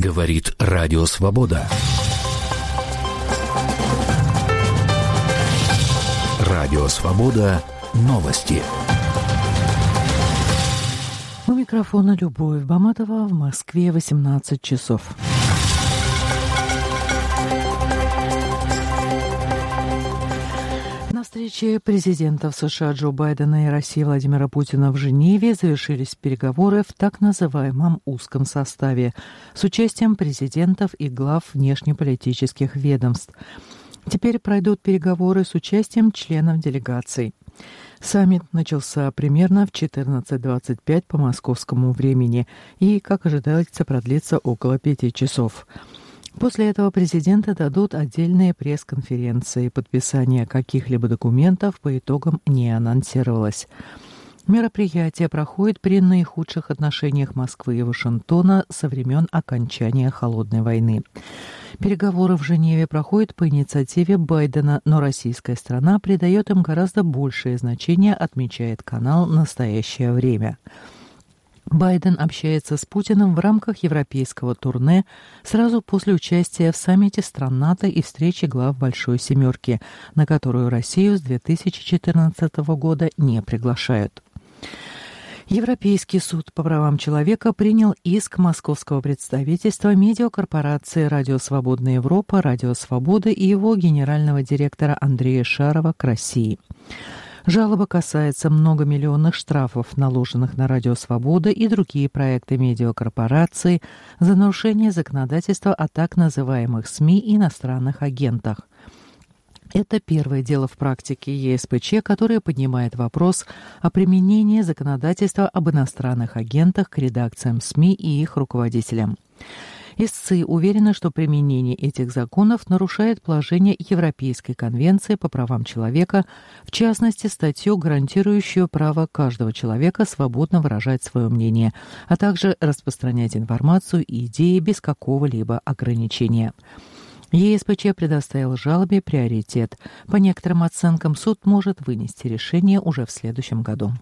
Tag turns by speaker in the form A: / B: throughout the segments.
A: Говорит Радио Свобода. Радио Свобода. Новости.
B: У микрофона Любовь Баматова. В Москве 18 часов. На встрече президентов США Джо Байдена и России Владимира Путина в Женеве завершились переговоры в так называемом узком составе с участием президентов и глав внешнеполитических ведомств. Теперь пройдут переговоры с участием членов делегаций. Саммит начался примерно в 14:25 по московскому времени и, как ожидается, продлится около 5 часов. После этого президенты дадут отдельные пресс-конференции. Подписание каких-либо документов по итогам не анонсировалось. Мероприятие проходит при наихудших отношениях Москвы и Вашингтона со времен окончания Холодной войны. Переговоры в Женеве проходят по инициативе Байдена, но российская сторона придает им гораздо большее значение, отмечает канал «Настоящее время». Байден общается с Путиным в рамках европейского турне сразу после участия в саммите стран НАТО и встречи глав Большой Семерки, на которую Россию с 2014 года не приглашают. Европейский суд по правам человека принял иск московского представительства медиакорпорации «Радио Свободная Европа», «Радио Свобода» и его генерального директора Андрея Шарова к России. Жалоба касается многомиллионных штрафов, наложенных на «Радио Свобода» и другие проекты медиакорпорации за нарушение законодательства о так называемых СМИ и иностранных агентах. Это первое дело в практике ЕСПЧ, которое поднимает вопрос о применении законодательства об иностранных агентах к редакциям СМИ и их руководителям. Истцы уверены, что применение этих законов нарушает положение Европейской конвенции по правам человека, в частности, статью, гарантирующую право каждого человека свободно выражать свое мнение, а также распространять информацию и идеи без какого-либо ограничения. ЕСПЧ предоставил жалобе приоритет. По некоторым оценкам, суд может вынести решение уже в следующем году.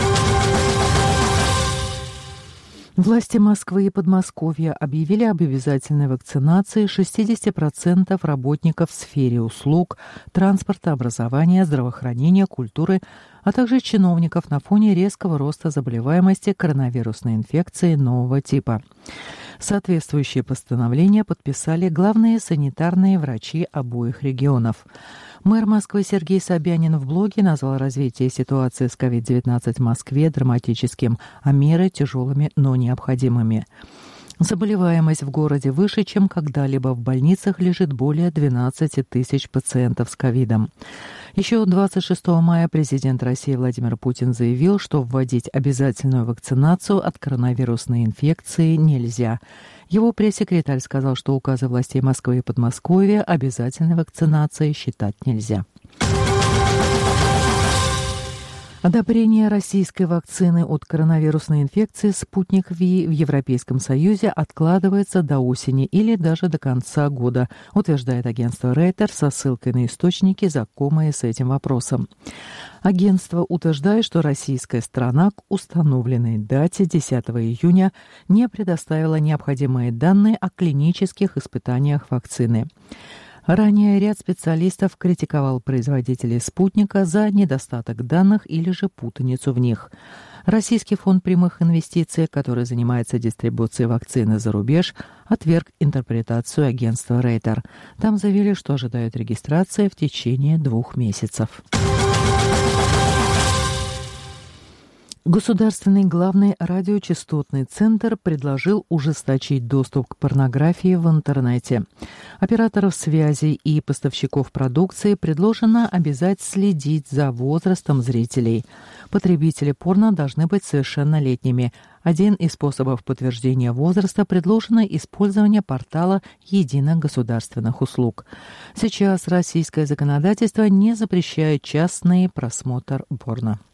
B: Власти Москвы и Подмосковья объявили об обязательной вакцинации 60% работников в сфере услуг, транспорта, образования, здравоохранения, культуры, а также чиновников на фоне резкого роста заболеваемости коронавирусной инфекцией нового типа. Соответствующие постановления подписали главные санитарные врачи обоих регионов. Мэр Москвы Сергей Собянин в блоге назвал развитие ситуации с COVID-19 в Москве драматическим, а меры тяжелыми, но необходимыми. Заболеваемость в городе выше, чем когда-либо. В больницах лежит более 12 тысяч пациентов с ковидом. Еще 26 мая президент России Владимир Путин заявил, что вводить обязательную вакцинацию от коронавирусной инфекции нельзя. Его пресс-секретарь сказал, что указы властей Москвы и Подмосковья обязательной вакцинацией считать нельзя. Одобрение российской вакцины от коронавирусной инфекции «Спутник Ви» в Европейском Союзе откладывается до осени или даже до конца года, утверждает агентство Reuters со ссылкой на источники, знакомые с этим вопросом. Агентство утверждает, что российская сторона к установленной дате 10 июня не предоставила необходимые данные о клинических испытаниях вакцины. Ранее ряд специалистов критиковал производителей «Спутника» за недостаток данных или же путаницу в них. Российский фонд прямых инвестиций, который занимается дистрибуцией вакцины за рубеж, отверг интерпретацию агентства Reuters. Там заявили, что ожидают регистрации в течение 2 месяцев. Государственный главный радиочастотный центр предложил ужесточить доступ к порнографии в интернете. Операторов связи и поставщиков продукции предложено обязать следить за возрастом зрителей. Потребители порно должны быть совершеннолетними. Один из способов подтверждения возраста предложено использование портала единых государственных услуг. Сейчас российское законодательство не запрещает частный просмотр порно.